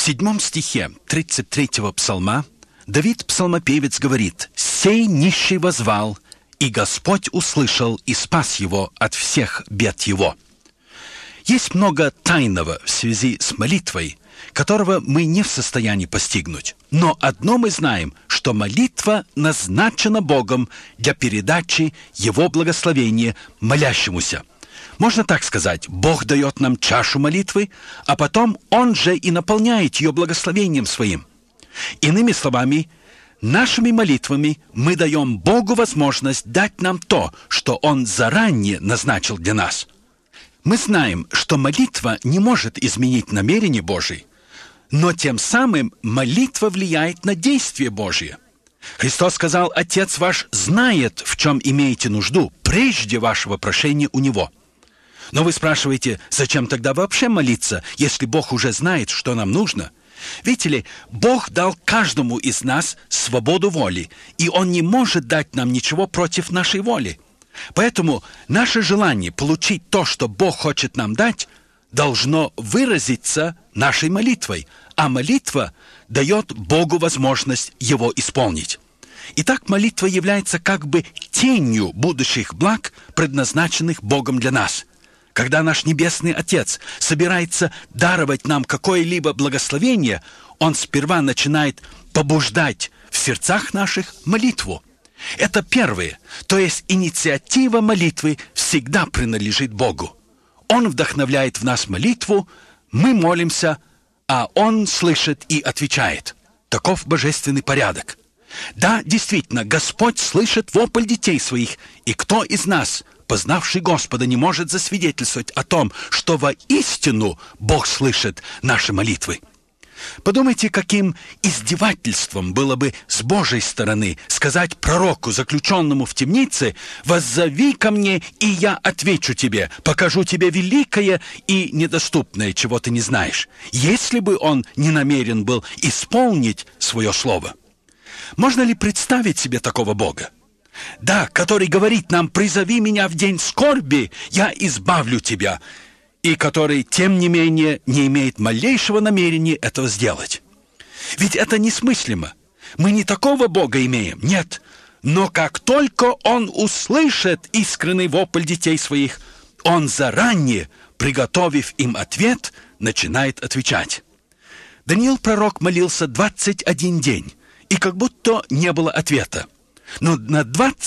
7 стихе 33-го псалма Давид, псалмопевец, говорит: «Сей нищий воззвал, и Господь услышал и спас его от всех бед его». Есть много тайного в связи с молитвой, которого мы не в состоянии постигнуть. Но одно мы знаем, что молитва назначена Богом для передачи Его благословения молящемуся. Можно так сказать, Бог дает нам чашу молитвы, а потом Он же и наполняет ее благословением Своим. Иными словами, нашими молитвами мы даем Богу возможность дать нам то, что Он заранее назначил для нас. Мы знаем, что молитва не может изменить намерение Божие, но тем самым молитва влияет на действие Божие. Христос сказал: «Отец ваш знает, в чем имеете нужду, прежде вашего прошения у Него». Но вы спрашиваете, зачем тогда вообще молиться, если Бог уже знает, что нам нужно? Видите ли, Бог дал каждому из нас свободу воли, и Он не может дать нам ничего против нашей воли. Поэтому наше желание получить то, что Бог хочет нам дать, должно выразиться нашей молитвой, а молитва дает Богу возможность его исполнить. Итак, молитва является как бы тенью будущих благ, предназначенных Богом для нас. Когда наш Небесный Отец собирается даровать нам какое-либо благословение, Он сперва начинает побуждать в сердцах наших молитву. Это первое, то есть инициатива молитвы всегда принадлежит Богу. Он вдохновляет в нас молитву, мы молимся, а Он слышит и отвечает. Таков божественный порядок. Да, действительно, Господь слышит вопль детей своих, и кто из нас, познавший Господа, не может засвидетельствовать о том, что воистину Бог слышит наши молитвы? Подумайте, каким издевательством было бы с Божьей стороны сказать пророку, заключенному в темнице: «Воззови ко мне, и я отвечу тебе, покажу тебе великое и недоступное, чего ты не знаешь», если бы он не намерен был исполнить свое слово. Можно ли представить себе такого Бога? Да, который говорит нам: «Призови меня в день скорби, я избавлю тебя», и который, тем не менее, не имеет малейшего намерения этого сделать. Ведь это несмыслимо. Мы не такого Бога имеем, нет. Но как только Он услышит искренний вопль детей своих, Он заранее, приготовив им ответ, начинает отвечать. Даниил пророк молился 21 день, и как будто не было ответа. Но на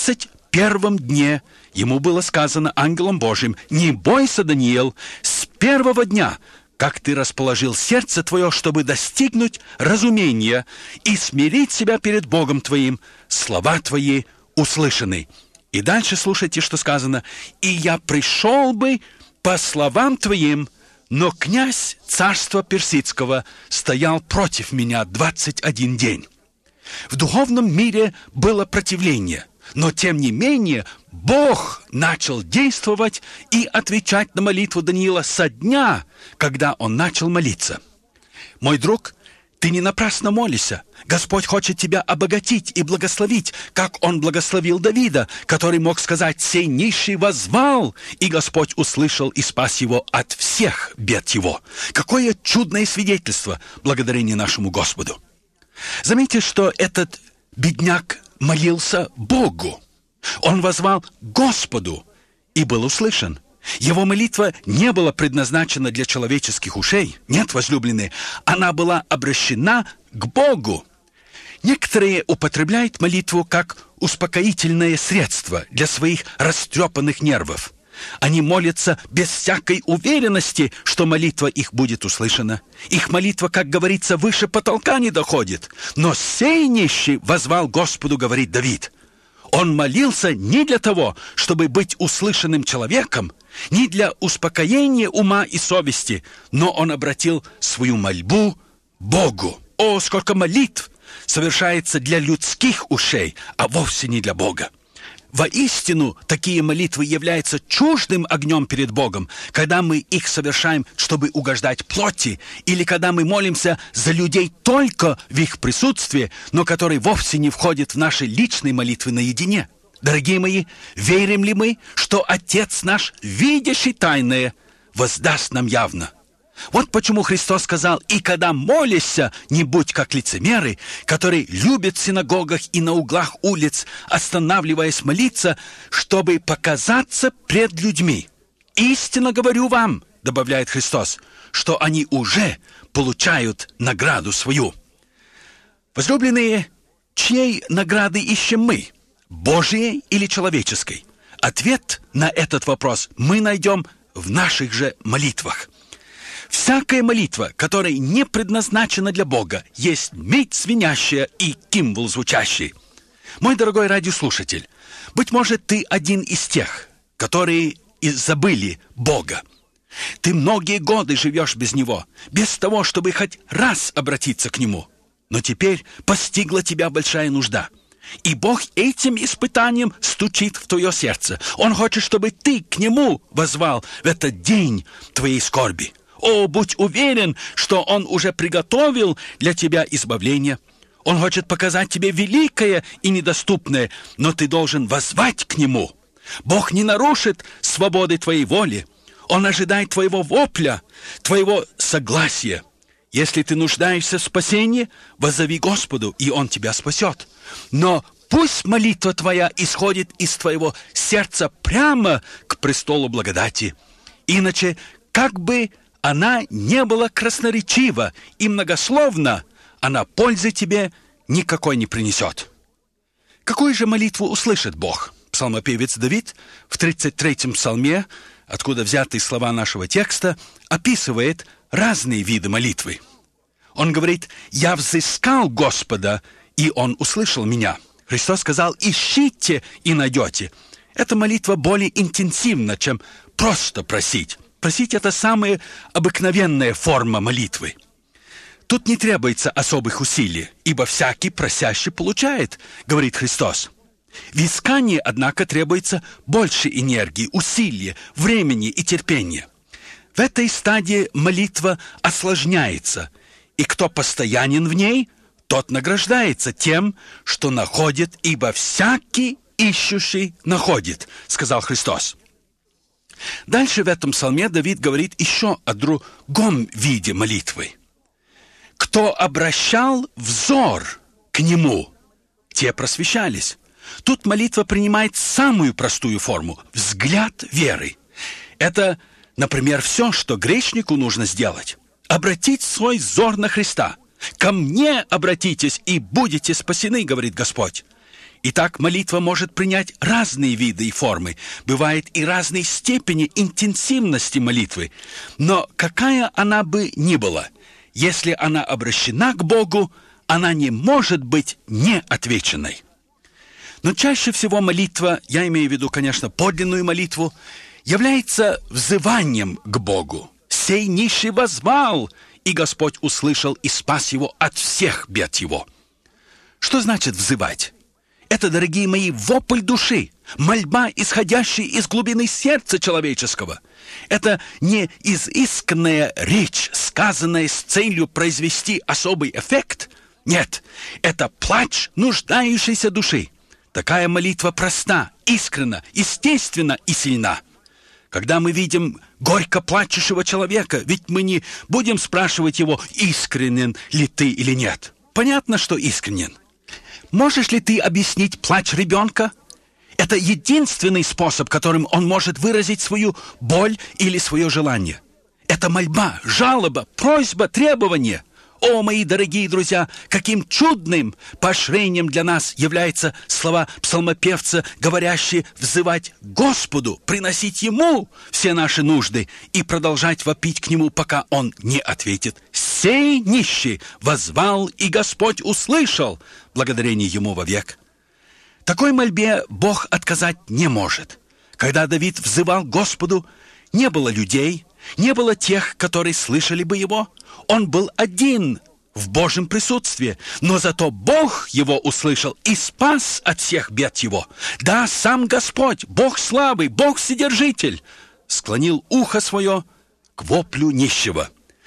21-м дне ему было сказано ангелом Божьим: «Не бойся, Даниил, с первого дня, как ты расположил сердце твое, чтобы достигнуть разумения и смирить себя перед Богом твоим, слова твои услышаны». И дальше слушайте, что сказано: «И я пришел бы по словам твоим, но князь царства персидского стоял против меня 21 день». В духовном мире было противление, но тем не менее Бог начал действовать и отвечать на молитву Даниила со дня, когда он начал молиться. Мой друг, ты не напрасно молишься. Господь хочет тебя обогатить и благословить, как Он благословил Давида, который мог сказать: «Сей нищий воззвал, и Господь услышал и спас его от всех бед его». Какое чудное свидетельство, благодарение нашему Господу! Заметьте, что этот бедняк молился Богу. Он воззвал Господу и был услышан. Его молитва не была предназначена для человеческих ушей. Нет, возлюбленные, она была обращена к Богу. Некоторые употребляют молитву как успокоительное средство для своих растрепанных нервов. Они молятся без всякой уверенности, что молитва их будет услышана. Их молитва, как говорится, выше потолка не доходит. Но сей нищий воззвал Господу, говорит Давид. Он молился не для того, чтобы быть услышанным человеком, не для успокоения ума и совести, но он обратил свою мольбу Богу. О, сколько молитв совершается для людских ушей, а вовсе не для Бога! Воистину, такие молитвы являются чуждым огнем перед Богом, когда мы их совершаем, чтобы угождать плоти, или когда мы молимся за людей только в их присутствии, но которые вовсе не входят в наши личные молитвы наедине. Дорогие мои, верим ли мы, что Отец наш, видящий тайное, воздаст нам явно? Вот почему Христос сказал: «И когда молишься, не будь как лицемеры, которые любят в синагогах и на углах улиц, останавливаясь молиться, чтобы показаться пред людьми. Истинно говорю вам, — добавляет Христос, — что они уже получают награду свою». Возлюбленные, чьей награды ищем мы? Божьей или человеческой? Ответ на этот вопрос мы найдем в наших же молитвах. Всякая молитва, которая не предназначена для Бога, есть медь звенящая и кимвал звучащий. Мой дорогой радиослушатель, быть может, ты один из тех, которые и забыли Бога. Ты многие годы живешь без Него, без того, чтобы хоть раз обратиться к Нему. Но теперь постигла тебя большая нужда. И Бог этим испытанием стучит в твое сердце. Он хочет, чтобы ты к Нему воззвал в этот день твоей скорби. О, будь уверен, что Он уже приготовил для тебя избавление. Он хочет показать тебе великое и недоступное, но ты должен воззвать к Нему. Бог не нарушит свободы твоей воли. Он ожидает твоего вопля, твоего согласия. Если ты нуждаешься в спасении, воззови Господу, и Он тебя спасет. Но пусть молитва твоя исходит из твоего сердца прямо к престолу благодати. Иначе, как бы она не была красноречива и многословна, она пользы тебе никакой не принесет. Какую же молитву услышит Бог? Псалмопевец Давид в 33-м псалме, откуда взяты слова нашего текста, описывает разные виды молитвы. Он говорит: «Я взыскал Господа, и Он услышал меня». Христос сказал: «Ищите и найдете». Эта молитва более интенсивна, чем просто просить. Просить — это самая обыкновенная форма молитвы. Тут не требуется особых усилий, ибо всякий просящий получает, говорит Христос. В искании, однако, требуется больше энергии, усилия, времени и терпения. В этой стадии молитва осложняется, и кто постоянен в ней, тот награждается тем, что находит, ибо всякий ищущий находит, сказал Христос. Дальше в этом псалме Давид говорит еще о другом виде молитвы. Кто обращал взор к Нему, те просвещались. Тут молитва принимает самую простую форму – взгляд веры. Это, например, все, что грешнику нужно сделать. Обратить свой взор на Христа. «Ко мне обратитесь, и будете спасены», говорит Господь. Итак, молитва может принять разные виды и формы. Бывает и разной степени интенсивности молитвы. Но какая она бы ни была, если она обращена к Богу, она не может быть неотвеченной. Но чаще всего молитва, я имею в виду, конечно, подлинную молитву, является взыванием к Богу. «Сей нищий воззвал, и Господь услышал и спас его от всех бед его». Что значит взывать? Это, дорогие мои, вопль души, мольба, исходящая из глубины сердца человеческого. Это не изысканная речь, сказанная с целью произвести особый эффект. Нет, это плач нуждающейся души. Такая молитва проста, искренна, естественна и сильна. Когда мы видим горько плачущего человека, ведь мы не будем спрашивать его, искренен ли ты или нет. Понятно, что искренен. Можешь ли ты объяснить плач ребенка? Это единственный способ, которым он может выразить свою боль или свое желание. Это мольба, жалоба, просьба, требование. О, мои дорогие друзья, каким чудным поощрением для нас являются слова псалмопевца, говорящие взывать Господу, приносить Ему все наши нужды и продолжать вопить к Нему, пока Он не ответит. «Сей нищий воззвал, и Господь услышал, благодарение Ему вовек». Такой мольбе Бог отказать не может. Когда Давид взывал Господу, не было людей, не было тех, которые слышали бы его. Он был один в Божьем присутствии, но зато Бог его услышал и спас от всех бед его. Да, сам Господь, Бог славы, Бог Вседержитель, склонил ухо свое к воплю нищего.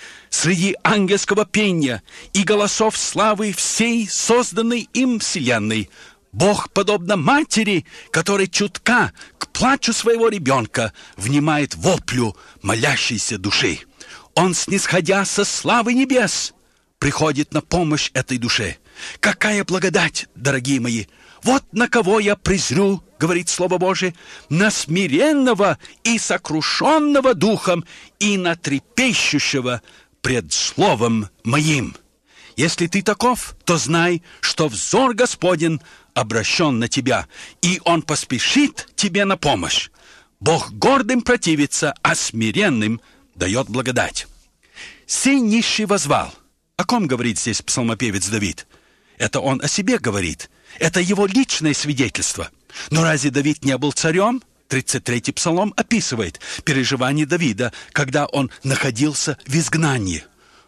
Среди ангельского пения и голосов славы всей созданной им вселенной Бог, подобно матери, которая чутка к плачу своего ребенка, внимает воплю молящейся души. Он, снисходя со славы небес, приходит на помощь этой душе. Какая благодать, дорогие мои! Вот на кого я презрю, говорит Слово Божие, на смиренного и сокрушенного духом, и на трепещущего пред Словом моим. Если ты таков, то знай, что взор Господень обращен на тебя, и Он поспешит тебе на помощь. Бог гордым противится, а смиренным дает благодать. «Сей нищий возвал». О ком говорит здесь псалмопевец Давид? Это он о себе говорит. Это его личное свидетельство. Но разве Давид не был царем? 33-й псалом описывает переживания Давида, когда он находился в изгнании.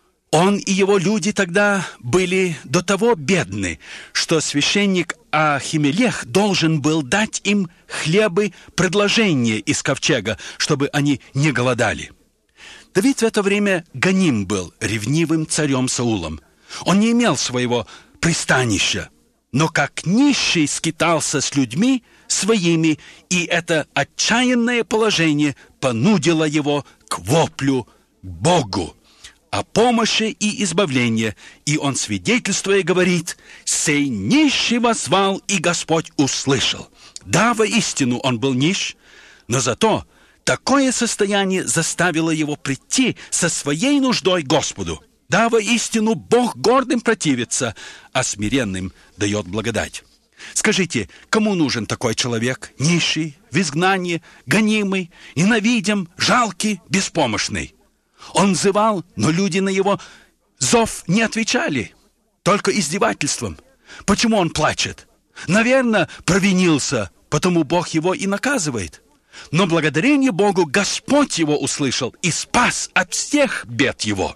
Он и его люди тогда были до того бедны, что священник Ахимелех должен был дать им хлебы предложения из ковчега, чтобы они не голодали. Давид в это время гоним был ревнивым царем Саулом. Он не имел своего пристанища, но как нищий скитался с людьми своими, и это отчаянное положение понудило его к воплю Богу о помощи и избавлении, и он, свидетельствуя, говорит: «Сей нищий воззвал, и Господь услышал». Да, воистину он был нищ, но зато такое состояние заставило его прийти со своей нуждой к Господу. Да, воистину Бог гордым противится, а смиренным дает благодать. Скажите, кому нужен такой человек, нищий, в изгнании, гонимый, ненавидим, жалкий, беспомощный? Он взывал, но люди на его зов не отвечали, только издевательством. Почему он плачет? Наверное, провинился, потому Бог его и наказывает. Но благодарение Богу Господь его услышал и спас от всех бед его.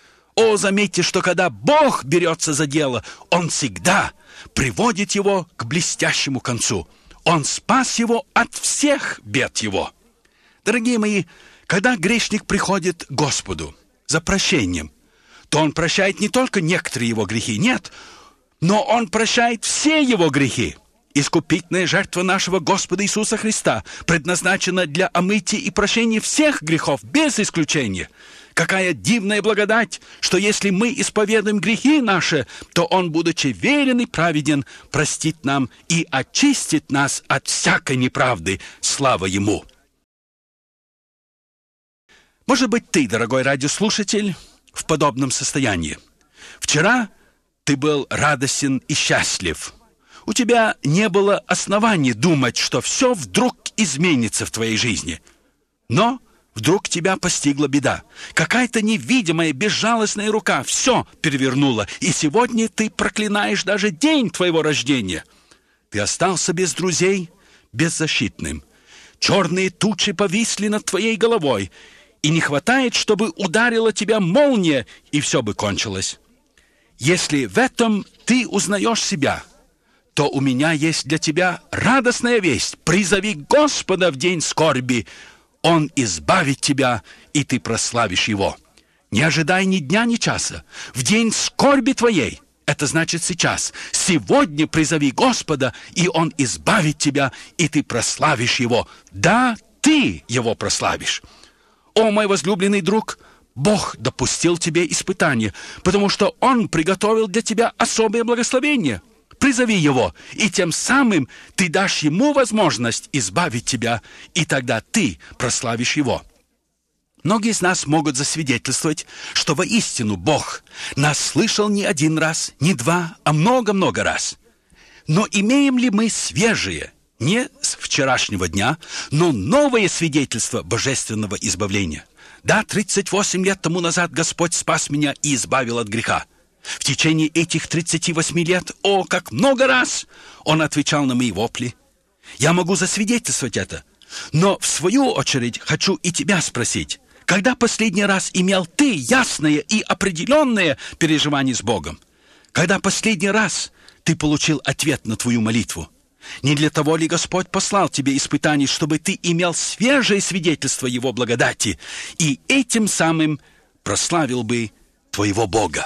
О, заметьте, что когда Бог берется за дело, Он всегда приводит его к блестящему концу. Он спас его от всех бед его. Дорогие мои, когда грешник приходит к Господу за прощением, то Он прощает не только некоторые его грехи, нет, но Он прощает все его грехи. Искупительная жертва нашего Господа Иисуса Христа предназначена для омытия и прощения всех грехов, без исключения. Какая дивная благодать, что если мы исповедуем грехи наши, то Он, будучи верен и праведен, простит нам и очистит нас от всякой неправды. Слава Ему! Может быть, ты, дорогой радиослушатель, в подобном состоянии. Вчера ты был радостен и счастлив. У тебя не было оснований думать, что все вдруг изменится в твоей жизни. Но вдруг тебя постигла беда. Какая-то невидимая, безжалостная рука все перевернула, и сегодня ты проклинаешь даже день твоего рождения. Ты остался без друзей, беззащитным. Черные тучи повисли над твоей головой, и не хватает, чтобы ударила тебя молния, и все бы кончилось. Если в этом ты узнаешь себя, то у меня есть для тебя радостная весть. Призови Господа в день скорби, Он избавит тебя, и ты прославишь Его. Не ожидай ни дня, ни часа. В день скорби твоей, это значит сейчас, сегодня призови Господа, и Он избавит тебя, и ты прославишь Его. Да, ты Его прославишь. О, мой возлюбленный друг, Бог допустил тебе испытание, потому что Он приготовил для тебя особое благословение. Призови Его, и тем самым ты дашь Ему возможность избавить тебя, и тогда ты прославишь Его. Многие из нас могут засвидетельствовать, что воистину Бог нас слышал не один раз, не два, а много-много раз. Но имеем ли мы свежие, не с вчерашнего дня, но новое свидетельство божественного избавления? Да, 38 лет тому назад Господь спас меня и избавил от греха. В течение этих 38 лет, о, как много раз Он отвечал на мои вопли. Я могу засвидетельствовать это. Но в свою очередь хочу и тебя спросить, когда последний раз имел ты ясное и определенное переживание с Богом? Когда последний раз ты получил ответ на твою молитву? Не для того ли Господь послал тебе испытаний, чтобы ты имел свежее свидетельство Его благодати и этим самым прославил бы твоего Бога?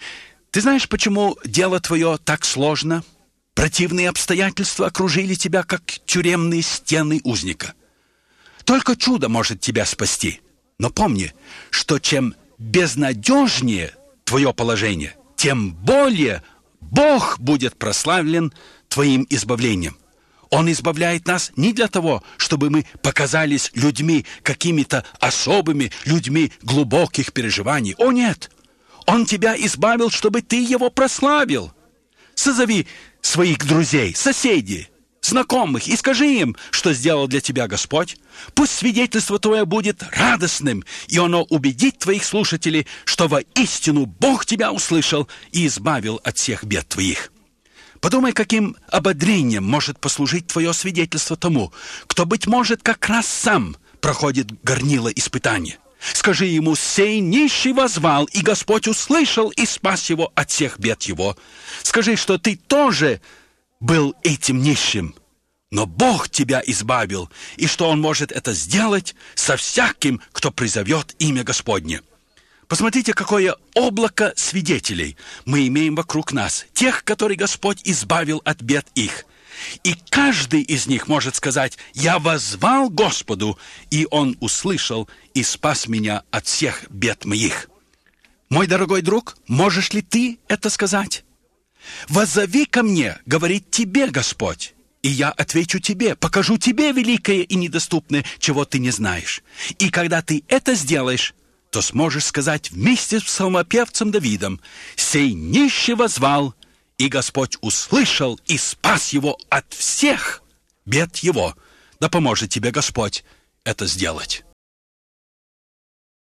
Ты знаешь, почему дело твое так сложно? Противные обстоятельства окружили тебя, как тюремные стены узника. Только чудо может тебя спасти. Но помни, что чем безнадежнее твое положение, тем более Бог будет прославлен твоим избавлением. Он избавляет нас не для того, чтобы мы показались людьми какими-то особыми, людьми глубоких переживаний. О, нет! Он тебя избавил, чтобы ты его прославил. Созови своих друзей, соседей, знакомых и скажи им, что сделал для тебя Господь. Пусть свидетельство твое будет радостным, и оно убедит твоих слушателей, что воистину Бог тебя услышал и избавил от всех бед твоих. Подумай, каким ободрением может послужить твое свидетельство тому, кто, быть может, как раз сам проходит горнило испытания. Скажи ему: «Сей нищий воззвал, и Господь услышал и спас его от всех бед его». Скажи, что ты тоже был этим нищим, но Бог тебя избавил, и что Он может это сделать со всяким, кто призовет имя Господне. Посмотрите, какое облако свидетелей мы имеем вокруг нас, тех, которые Господь избавил от бед их. И каждый из них может сказать: «Я воззвал Господу, и Он услышал и спас меня от всех бед моих». Мой дорогой друг, можешь ли ты это сказать? «Воззови ко мне, — говорит тебе Господь, — и я отвечу тебе, покажу тебе великое и недоступное, чего ты не знаешь. И когда ты это сделаешь, то сможешь сказать вместе с псалмопевцем Давидом: «Сей нищий воззвал, и Господь услышал и спас его от всех бед его». Да поможет тебе Господь это сделать.